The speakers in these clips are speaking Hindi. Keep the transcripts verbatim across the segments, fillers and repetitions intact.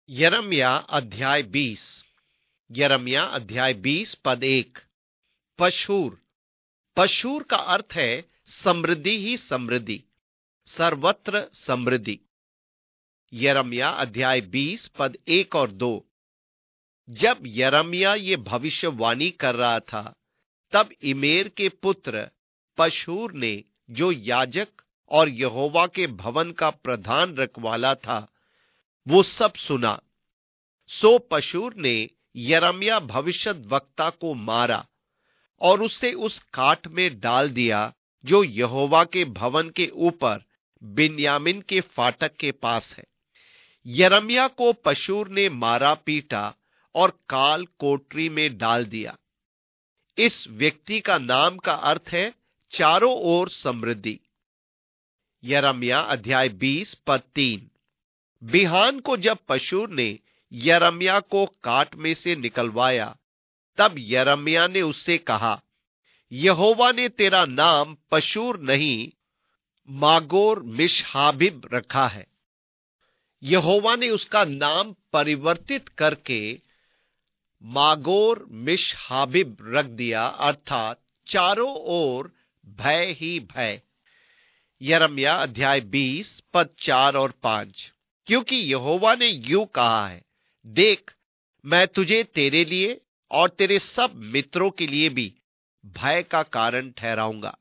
यिर्मयाह अध्याय बीस। यिर्मयाह अध्याय बीस पद एक। पशूर। पशूर का अर्थ है समृद्धि ही समृद्धि, सर्वत्र समृद्धि। यिर्मयाह अध्याय बीस पद एक और दो। जब यिर्मयाह ये भविष्यवाणी कर रहा था, तब इमेर के पुत्र पशूर ने, जो याजक और यहोवा के भवन का प्रधान रखवाला था, वो सब सुना। सो पशूर ने यिर्मयाह भविष्यद्वक्ता को मारा और उसे उस काठ में डाल दिया जो यहोवा के भवन के ऊपर बिन्यामीन के फाटक के पास है। यिर्मयाह को पशूर ने मारा पीटा और काल कोठरी में डाल दिया। इस व्यक्ति का नाम का अर्थ है चारों ओर समृद्धि। यिर्मयाह अध्याय बीस पद तीन। बिहान को जब पशूर ने यिर्मयाह को काट में से निकलवाया, तब यिर्मयाह ने उससे कहा, यहोवा ने तेरा नाम पशूर नहीं, मागोर मिशहाबिब रखा है। यहोवा ने उसका नाम परिवर्तित करके मागोर मिशहाबिब रख दिया, अर्थात चारों ओर भय ही भय। यिर्मयाह अध्याय बीस पद चार और पांच। क्योंकि यहोवा ने यूं कहा है, देख, मैं तुझे तेरे लिए और तेरे सब मित्रों के लिए भी भय का कारण ठहराऊंगा।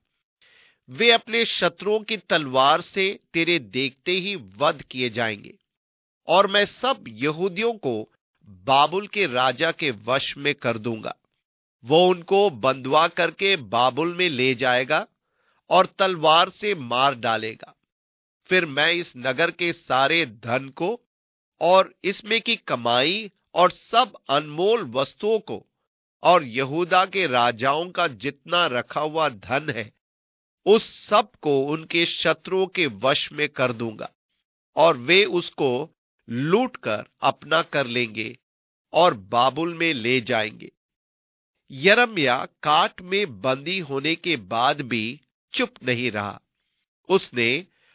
वे अपने शत्रुओं की तलवार से तेरे देखते ही वध किए जाएंगे, और मैं सब यहूदियों को बाबुल के राजा के वश में कर दूंगा। वो उनको बंधुआ करके बाबुल में ले जाएगा और तलवार से मार डालेगा। फिर मैं इस नगर के सारे धन को और इसमें की कमाई और सब अनमोल वस्तुओं को और यहूदा के राजाओं का जितना रखा हुआ धन है, उस सब को उनके शत्रुओं के वश में कर दूंगा, और वे उसको लूट कर अपना कर लेंगे और बाबुल में ले जाएंगे। यिर्मयाह काट में बंदी होने के बाद भी चुप नहीं रहा। उसने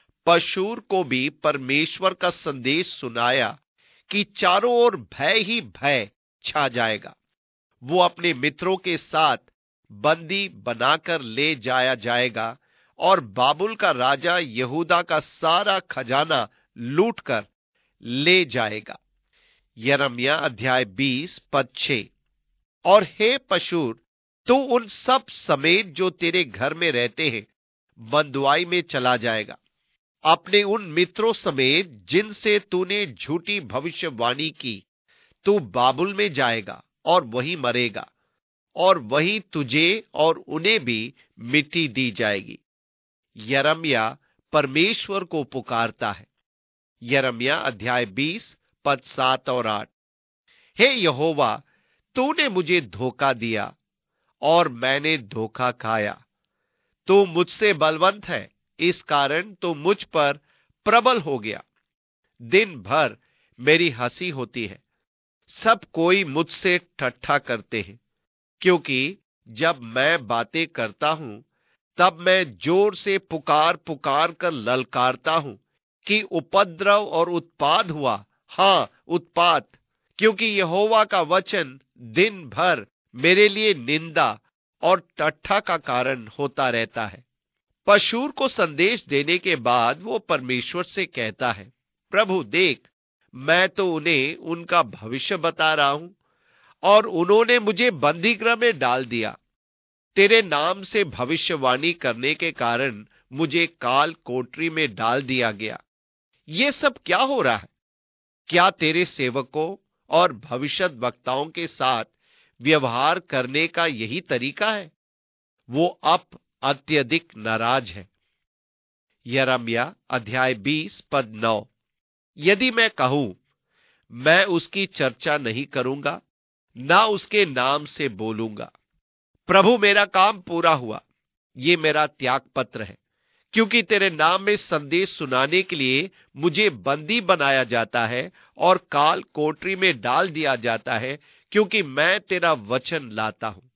पशूर को भी परमेश्वर का संदेश सुनाया कि चारों ओर भय ही भय छा जाएगा। वो अपने मित्रों के साथ बंदी बनाकर ले जाया जाएगा और बाबुल का राजा यहूदा का सारा खजाना लूटकर ले जाएगा। यिर्मयाह अध्याय बीस पद छह। और हे पशूर, तू उन सब समेत जो तेरे घर में रहते हैं बंधुआई में चला जाएगा, अपने उन मित्रों समेत जिनसे तूने झूठी भविष्यवाणी की। तू बाबुल में जाएगा और वहीं मरेगा, और वहीं तुझे और उन्हें भी मिट्टी दी जाएगी। यिर्मयाह परमेश्वर को पुकारता है। यिर्मयाह अध्याय बीस पद सात और आठ। हे यहोवा, तूने मुझे धोखा दिया और मैंने धोखा खाया। तू मुझसे बलवंत है, इस कारण तो मुझ पर प्रबल हो गया। दिन भर मेरी हंसी होती है, सब कोई मुझसे ठट्ठा करते हैं। क्योंकि जब मैं बातें करता हूं, तब मैं जोर से पुकार पुकार कर ललकारता हूं कि उपद्रव और उत्पात हुआ, हां उत्पात। क्योंकि यहोवा का वचन दिन भर मेरे लिए निंदा और ठट्ठा का कारण होता रहता है। पशूर को संदेश देने के बाद वो परमेश्वर से कहता है, प्रभु देख, मैं तो उन्हें उनका भविष्य बता रहा हूं और उन्होंने मुझे बंदीगृह में डाल दिया। तेरे नाम से भविष्यवाणी करने के कारण मुझे काल कोठरी में डाल दिया गया। ये सब क्या हो रहा है? क्या तेरे सेवकों और भविष्यद्वक्ताओं के साथ व्यवहार करने का यही तरीका है? वो अब अत्यधिक नाराज है। यिर्मयाह अध्याय बीस पद नौ। यदि मैं कहूं, मैं उसकी चर्चा नहीं करूंगा, ना उसके नाम से बोलूंगा। प्रभु, मेरा काम पूरा हुआ, ये मेरा त्याग पत्र है। क्योंकि तेरे नाम में संदेश सुनाने के लिए मुझे बंदी बनाया जाता है और काल कोठरी में डाल दिया जाता है, क्योंकि मैं तेरा वचन लाता हूं।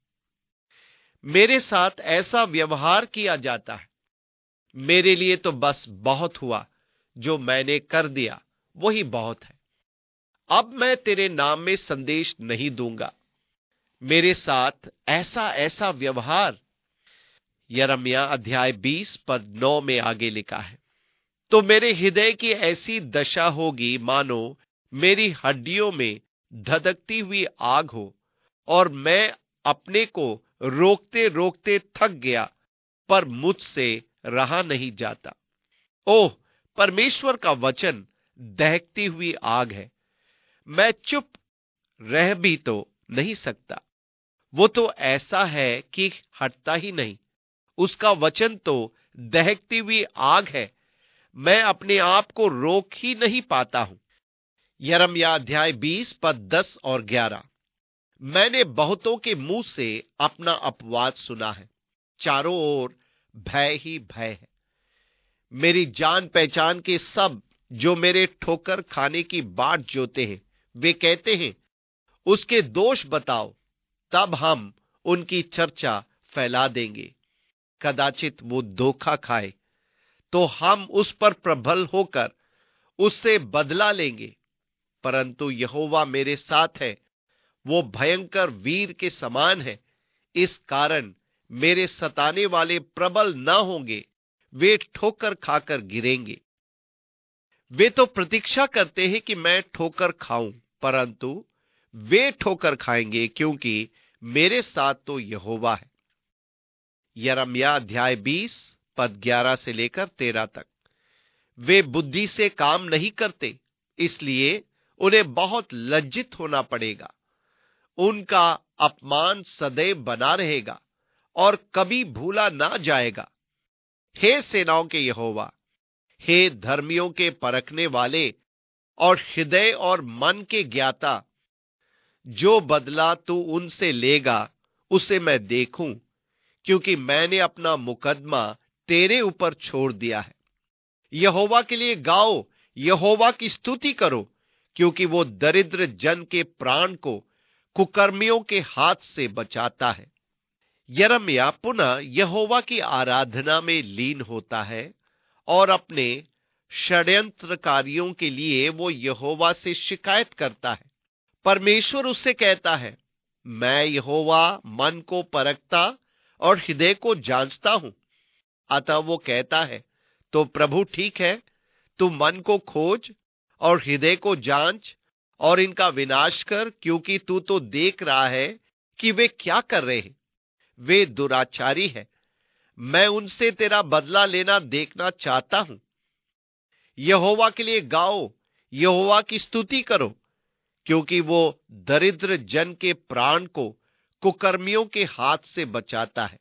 मेरे साथ ऐसा व्यवहार किया जाता है। मेरे लिए तो बस बहुत हुआ, जो मैंने कर दिया वही बहुत है। अब मैं तेरे नाम में संदेश नहीं दूंगा। मेरे साथ ऐसा ऐसा व्यवहार। यिर्मयाह अध्याय बीस पद नौ में आगे लिखा है, तो मेरे हृदय की ऐसी दशा होगी मानो मेरी हड्डियों में धधकती हुई आग हो, और मैं अपने को रोकते रोकते थक गया, पर मुझसे रहा नहीं जाता। ओह, परमेश्वर का वचन दहकती हुई आग है। मैं चुप रह भी तो नहीं सकता। वो तो ऐसा है कि हटता ही नहीं। उसका वचन तो दहकती हुई आग है। मैं अपने आप को रोक ही नहीं पाता हूं। यिर्मयाह अध्याय बीस पद दस और ग्यारह। मैंने बहुतों के मुंह से अपना अपवाद सुना है। चारों ओर भय ही भय है। मेरी जान पहचान के सब जो मेरे ठोकर खाने की बाट जोते हैं, वे कहते हैं, उसके दोष बताओ, तब हम उनकी चर्चा फैला देंगे। कदाचित वो धोखा खाए तो हम उस पर प्रबल होकर उससे बदला लेंगे। परंतु यहोवा मेरे साथ है, वो भयंकर वीर के समान है। इस कारण मेरे सताने वाले प्रबल न होंगे, वे ठोकर खाकर गिरेंगे। वे तो प्रतीक्षा करते हैं कि मैं ठोकर खाऊं, परंतु वे ठोकर खाएंगे, क्योंकि मेरे साथ तो यहोवा है। यिर्मयाह अध्याय बीस पद ग्यारह से लेकर तेरह तक। वे बुद्धि से काम नहीं करते, इसलिए उन्हें बहुत लज्जित होना पड़ेगा। उनका अपमान सदैव बना रहेगा और कभी भूला ना जाएगा। हे सेनाओं के यहोवा, हे धर्मियों के परखने वाले और हृदय और मन के ज्ञाता, जो बदला तू उनसे लेगा उसे मैं देखूं, क्योंकि मैंने अपना मुकदमा तेरे ऊपर छोड़ दिया है। यहोवा के लिए गाओ, यहोवा की स्तुति करो, क्योंकि वो दरिद्र जन के प्राण को कुकर्मियों के हाथ से बचाता है। यिर्मयाह पुनः यहोवा की आराधना में लीन होता है और अपने षड्यंत्रकारियों के लिए वो यहोवा से शिकायत करता है। परमेश्वर उससे कहता है, मैं यहोवा मन को परखता और हृदय को जांचता हूं। अतः वो कहता है, तो प्रभु ठीक है, तू मन को खोज और हृदय को जांच और इनका विनाश कर, क्योंकि तू तो देख रहा है कि वे क्या कर रहे हैं। वे दुराचारी है। मैं उनसे तेरा बदला लेना देखना चाहता हूं। यहोवा के लिए गाओ, यहोवा की स्तुति करो, क्योंकि वो दरिद्र जन के प्राण को कुकर्मियों के हाथ से बचाता है।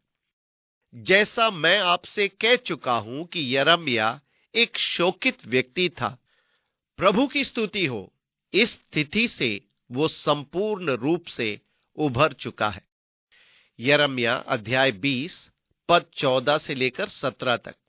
जैसा मैं आपसे कह चुका हूं कि यिर्मयाह एक शोकित व्यक्ति था। प्रभु की स्तुति हो, इस स्थिति से वो संपूर्ण रूप से उभर चुका है। यिर्मयाह अध्याय बीस पद चौदह से लेकर सत्रह तक।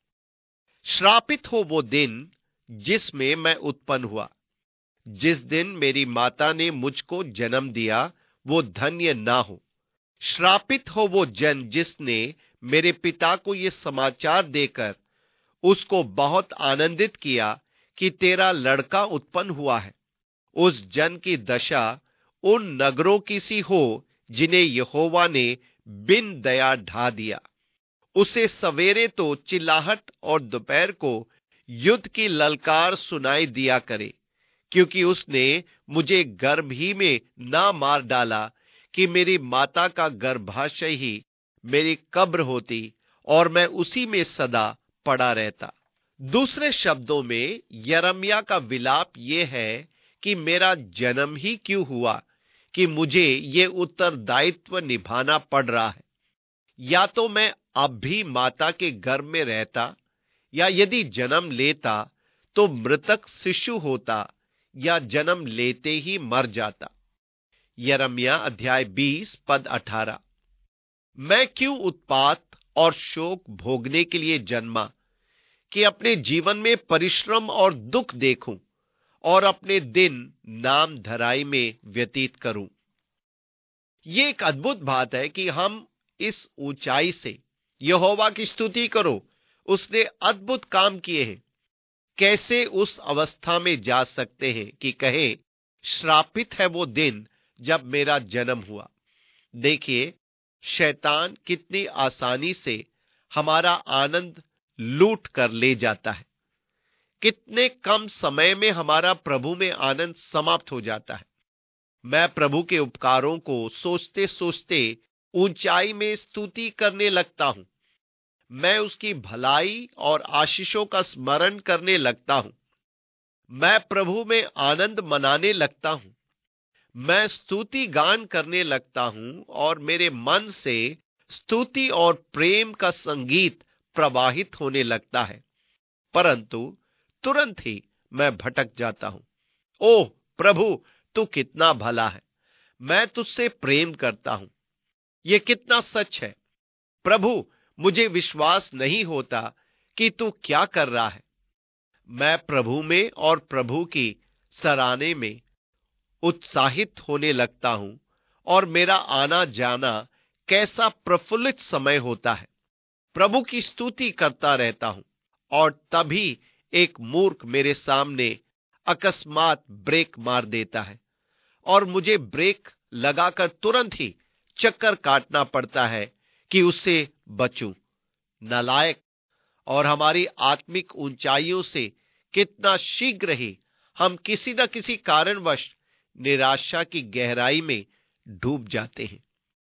श्रापित हो वो दिन जिसमें मैं उत्पन्न हुआ, जिस दिन मेरी माता ने मुझको जन्म दिया, वो धन्य ना हो। श्रापित हो वो जन जिसने मेरे पिता को ये समाचार देकर उसको बहुत आनंदित किया कि तेरा लड़का उत्पन्न हुआ है। उस जन की दशा उन नगरों की सी हो जिन्हें यहोवा ने बिन दया ढा दिया। उसे सवेरे तो चिल्लाहट और दोपहर को युद्ध की ललकार सुनाई दिया करे, क्योंकि उसने मुझे गर्भ ही में ना मार डाला कि मेरी माता का गर्भाशय ही मेरी कब्र होती और मैं उसी में सदा पड़ा रहता। दूसरे शब्दों में यिर्मयाह का विलाप यह है कि मेरा जन्म ही क्यों हुआ कि मुझे ये उत्तरदायित्व निभाना पड़ रहा है। या तो मैं अब भी माता के गर्भ में रहता, या यदि जन्म लेता तो मृतक शिशु होता, या जन्म लेते ही मर जाता। यिर्मयाह अध्याय बीस पद अठारह। मैं क्यों उत्पात और शोक भोगने के लिए जन्मा कि अपने जीवन में परिश्रम और दुख देखूं और अपने दिन नाम धराई में व्यतीत करूं। यह एक अद्भुत बात है कि हम इस ऊंचाई से यहोवा की स्तुति करो, उसने अद्भुत काम किए हैं, कैसे उस अवस्था में जा सकते हैं कि कहें श्रापित है वो दिन जब मेरा जन्म हुआ। देखिए, शैतान कितनी आसानी से हमारा आनंद लूट कर ले जाता है। कितने कम समय में हमारा प्रभु में आनंद समाप्त हो जाता है। मैं प्रभु के उपकारों को सोचते सोचते ऊंचाई में स्तुति करने लगता हूं। मैं उसकी भलाई और आशीषों का स्मरण करने लगता हूं। मैं प्रभु में आनंद मनाने लगता हूं। मैं स्तुति गान करने लगता हूं और मेरे मन से स्तुति और प्रेम का संगीत प्रवाहित होने लगता है। परंतु तुरंत ही मैं भटक जाता हूं। ओह प्रभु, तू कितना भला है। मैं तुझसे प्रेम करता हूं। यह कितना सच है। प्रभु, मुझे विश्वास नहीं होता कि तू क्या कर रहा है। मैं प्रभु में और प्रभु की सराहने में उत्साहित होने लगता हूं और मेरा आना जाना कैसा प्रफुल्लित समय होता है। प्रभु की स्तुति करता रहता हूं और तभी एक मूर्ख मेरे सामने अकस्मात ब्रेक मार देता है और मुझे ब्रेक लगाकर तुरंत ही चक्कर काटना पड़ता है कि उससे बचूं। नालायक, और हमारी आत्मिक ऊंचाइयों से कितना शीघ्र ही हम किसी न किसी कारणवश निराशा की गहराई में डूब जाते हैं।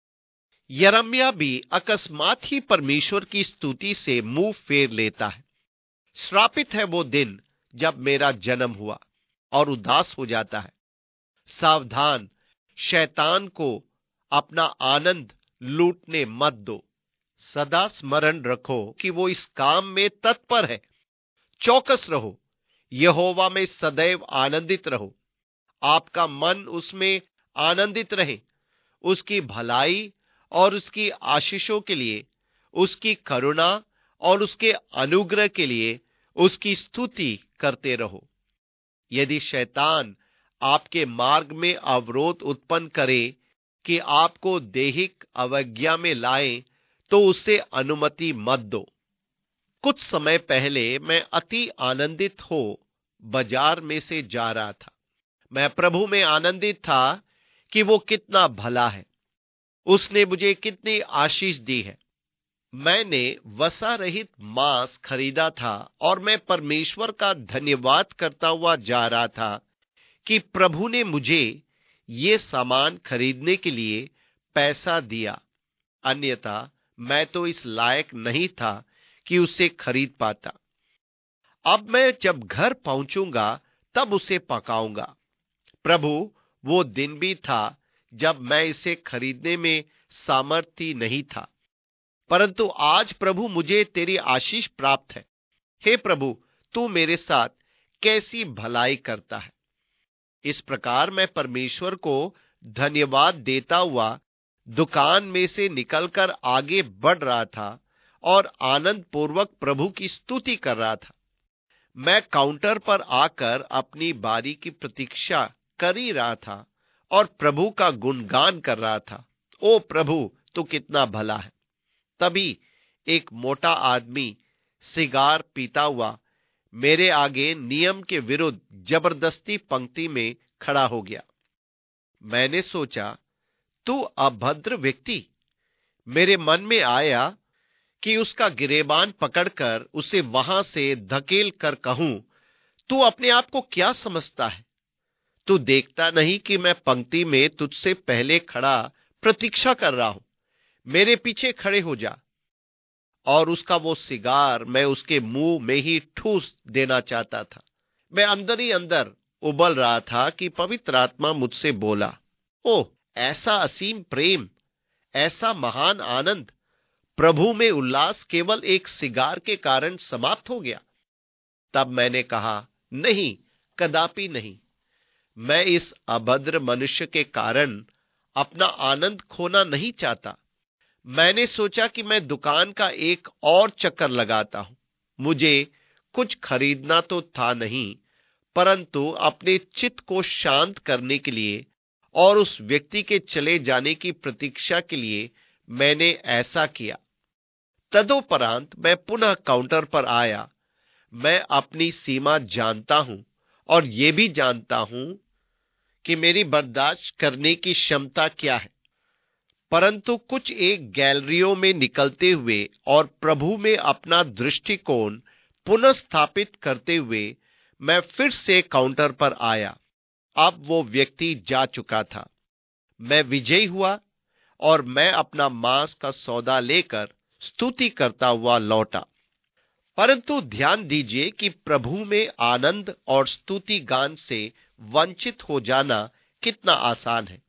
यिर्मयाह भी अकस्मात ही परमेश्वर की स्तुति से मुंह फेर लेता है। श्रापित है वो दिन जब मेरा जन्म हुआ, और उदास हो जाता है। सावधान, शैतान को अपना आनंद लूटने मत दो। सदा स्मरण रखो कि वो इस काम में तत्पर है। चौकस रहो, यहोवा में सदैव आनंदित रहो। आपका मन उसमें आनंदित रहे। उसकी भलाई और उसकी आशीषों के लिए, उसकी करुणा और उसके अनुग्रह के लिए उसकी स्तुति करते रहो। यदि शैतान आपके मार्ग में अवरोध उत्पन्न करे कि आपको दैहिक अवज्ञा में लाए, तो उसे अनुमति मत दो। कुछ समय पहले मैं अति आनंदित हो बाजार में से जा रहा था। मैं प्रभु में आनंदित था कि वो कितना भला है। उसने मुझे कितनी आशीष दी है। मैंने वसा रहित मांस खरीदा था और मैं परमेश्वर का धन्यवाद करता हुआ जा रहा था कि प्रभु ने मुझे ये सामान खरीदने के लिए पैसा दिया, अन्यथा मैं तो इस लायक नहीं था कि उसे खरीद पाता। अब मैं जब घर पहुंचूंगा तब उसे पकाऊंगा। प्रभु, वो दिन भी था जब मैं इसे खरीदने में सामर्थ्य नहीं था, परंतु आज प्रभु मुझे तेरी आशीष प्राप्त है। हे प्रभु, तू मेरे साथ कैसी भलाई करता है। इस प्रकार मैं परमेश्वर को धन्यवाद देता हुआ दुकान में से निकलकर आगे बढ़ रहा था और आनंद पूर्वक प्रभु की स्तुति कर रहा था। मैं काउंटर पर आकर अपनी बारी की प्रतीक्षा कर ही रहा था और प्रभु का गुणगान कर रहा था। ओ प्रभु, तू कितना भला है। तभी एक मोटा आदमी सिगार पीता हुआ मेरे आगे नियम के विरुद्ध जबरदस्ती पंक्ति में खड़ा हो गया। मैंने सोचा, तू अभद्र व्यक्ति। मेरे मन में आया कि उसका गिरेबान पकड़कर उसे वहां से धकेल कर कहूं, तू अपने आप को क्या समझता है? तू देखता नहीं कि मैं पंक्ति में तुझसे पहले खड़ा प्रतीक्षा कर रहा हूं? मेरे पीछे खड़े हो जा। और उसका वो सिगार मैं उसके मुंह में ही ठूस देना चाहता था। मैं अंदर ही अंदर उबल रहा था कि पवित्र आत्मा मुझसे बोला, ओह, ऐसा असीम प्रेम, ऐसा महान आनंद, प्रभु में उल्लास केवल एक सिगार के कारण समाप्त हो गया। तब मैंने कहा, नहीं, कदापि नहीं। मैं इस अभद्र मनुष्य के कारण अपना आनंद खोना नहीं चाहता। मैंने सोचा कि मैं दुकान का एक और चक्कर लगाता हूं। मुझे कुछ खरीदना तो था नहीं, परंतु अपने चित्त को शांत करने के लिए और उस व्यक्ति के चले जाने की प्रतीक्षा के लिए मैंने ऐसा किया। तदोपरांत मैं पुनः काउंटर पर आया। मैं अपनी सीमा जानता हूं और यह भी जानता हूं कि मेरी बर्दाश्त करने की क्षमता क्या है, परंतु कुछ एक गैलरियों में निकलते हुए और प्रभु में अपना दृष्टिकोण पुनः स्थापित करते हुए मैं फिर से काउंटर पर आया। अब वो व्यक्ति जा चुका था। मैं विजयी हुआ और मैं अपना मांस का सौदा लेकर स्तुति करता हुआ लौटा। परंतु ध्यान दीजिए कि प्रभु में आनंद और स्तुति गान से वंचित हो जाना कितना आसान है।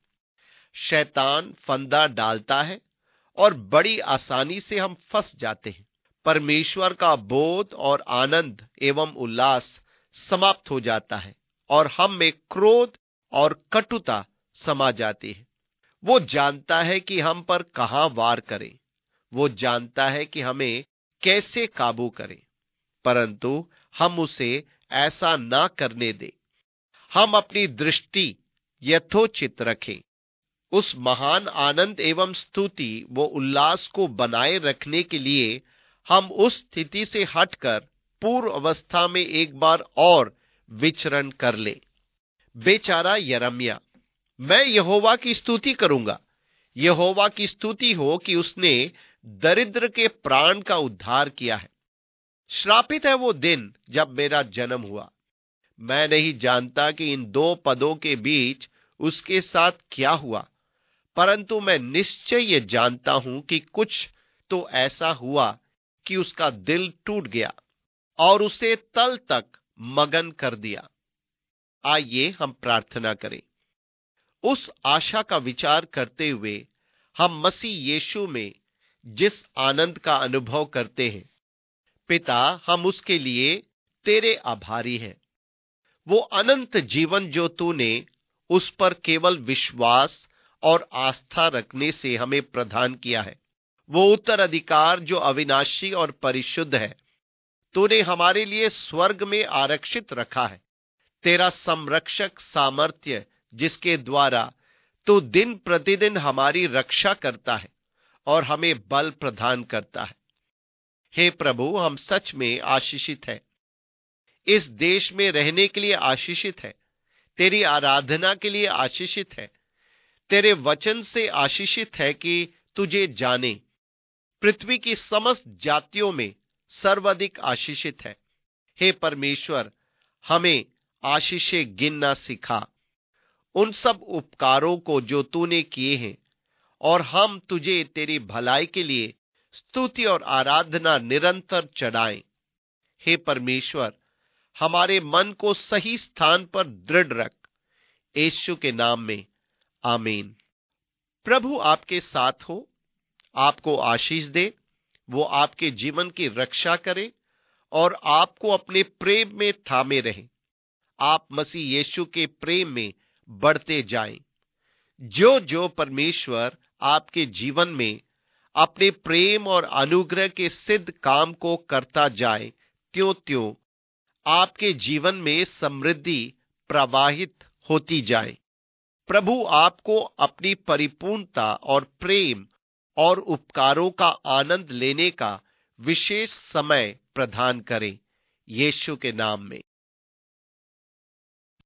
शैतान फंदा डालता है और बड़ी आसानी से हम फंस जाते हैं। परमेश्वर का बोध और आनंद एवं उल्लास समाप्त हो जाता है और हम में क्रोध और कटुता समा जाती है। वो जानता है कि हम पर कहां वार करें, वो जानता है कि हमें कैसे काबू करें, परंतु हम उसे ऐसा ना करने दें। हम अपनी दृष्टि यथोचित रखें। उस महान आनंद एवं स्तुति वो उल्लास को बनाए रखने के लिए हम उस स्थिति से हटकर पूर्व अवस्था में एक बार और विचरण कर ले। बेचारा यिर्मयाह, मैं यहोवा की स्तुति करूंगा। यहोवा की स्तुति हो कि उसने दरिद्र के प्राण का उद्धार किया है। श्रापित है वो दिन जब मेरा जन्म हुआ। मैं नहीं जानता कि इन दो पदों के बीच उसके साथ क्या हुआ, परंतु मैं निश्चय ये जानता हूं कि कुछ तो ऐसा हुआ कि उसका दिल टूट गया और उसे तल तक मगन कर दिया। आइए हम प्रार्थना करें। उस आशा का विचार करते हुए हम मसीह यीशु में जिस आनंद का अनुभव करते हैं, पिता, हम उसके लिए तेरे आभारी हैं। वो अनंत जीवन जो तूने उस पर केवल विश्वास और आस्था रखने से हमें प्रदान किया है, वो उत्तराधिकार जो अविनाशी और परिशुद्ध है, तूने हमारे लिए स्वर्ग में आरक्षित रखा है। तेरा संरक्षक सामर्थ्य जिसके द्वारा तू दिन प्रतिदिन हमारी रक्षा करता है और हमें बल प्रदान करता है। हे प्रभु, हम सच में आशीषित हैं। इस देश में रहने के लिए आशीषित है, तेरी आराधना के लिए आशीषित है, तेरे वचन से आशीषित है कि तुझे जाने। पृथ्वी की समस्त जातियों में सर्वाधिक आशीषित है। हे परमेश्वर, हमें आशीषें गिनना सिखा, उन सब उपकारों को जो तूने किए हैं, और हम तुझे तेरी भलाई के लिए स्तुति और आराधना निरंतर चढ़ाएं। हे परमेश्वर, हमारे मन को सही स्थान पर दृढ़ रख। यीशु के नाम में आमीन। प्रभु आपके साथ हो, आपको आशीष दे, वो आपके जीवन की रक्षा करे और आपको अपने प्रेम में थामे रहे। आप मसीह यीशु के प्रेम में बढ़ते जाएं। जो जो परमेश्वर आपके जीवन में अपने प्रेम और अनुग्रह के सिद्ध काम को करता जाए, त्यों त्यों आपके जीवन में समृद्धि प्रवाहित होती जाए। प्रभु आपको अपनी परिपूर्णता और प्रेम और उपकारों का आनंद लेने का विशेष समय प्रदान करे, यीशु के नाम में।